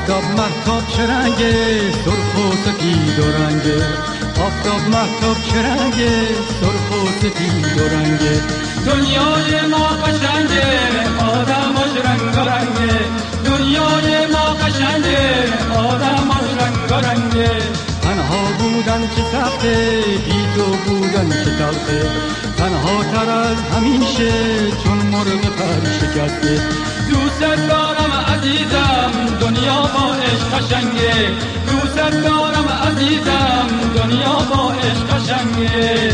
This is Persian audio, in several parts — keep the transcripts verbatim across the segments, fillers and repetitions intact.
آفتاب مهتاب چه رنگه، سرخ و سفید و رنگه. آفتاب مهتاب چه رنگه، سرخ و سفید و رنگه. دنیای ما قشنگه، آدماش رنگ و رنگه. دنیای ما قشنگه، آدماش رنگ و رنگه. تنها بودن چه سخته، بی تو بودن چه تلخه. تنها تر از همیشه چون مرغ پر شکسته. دوست دارم عزیزم، دنیا با عشق قشنگه. دوست دارم عزیزم، دنیا با عشق قشنگه.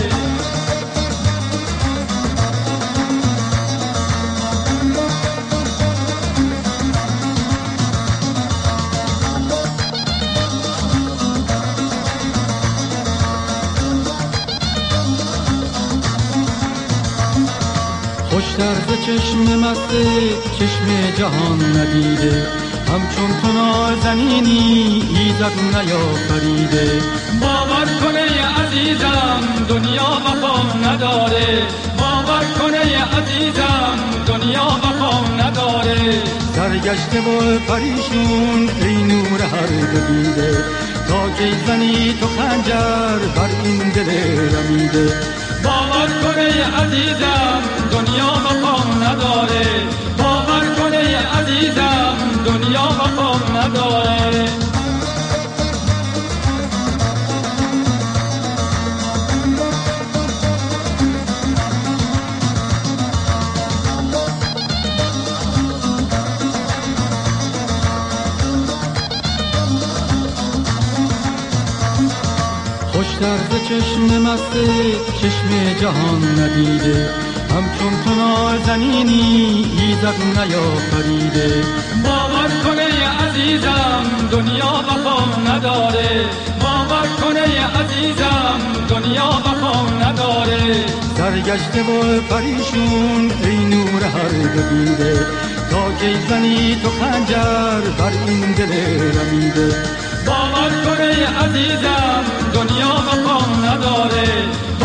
خوشتر ز چشم مسته، چشم جهان ندیده. همچون تو نازنینی ایزد نیافریده. باور کنه عزیزم، دنیا وفا نداره. باور کنه عزیزم، دنیا وفا نداره. سرگشته و پریشون ای نور هر دیده. تا کی زنی تو خنجر بر این دل رمیده. باور کنه عزیزم، دنیا وفا نداره. باور کنه عزیزم، دنیا وفا نداره. خوشتر ز چشم مسته، چشم جهان ندیده. همچون تو نازنینی ایزد نیافریده. باور کنه عزیزم، دنیا وفا نداره. باور کنه عزیزم، دنیا وفا نداره. سرگشته و پریشون ای نور هر دیده. تا کی زنی تو خنجر بر این دل رمیده. باور کنه عزیزم، دنیا وفا نداره.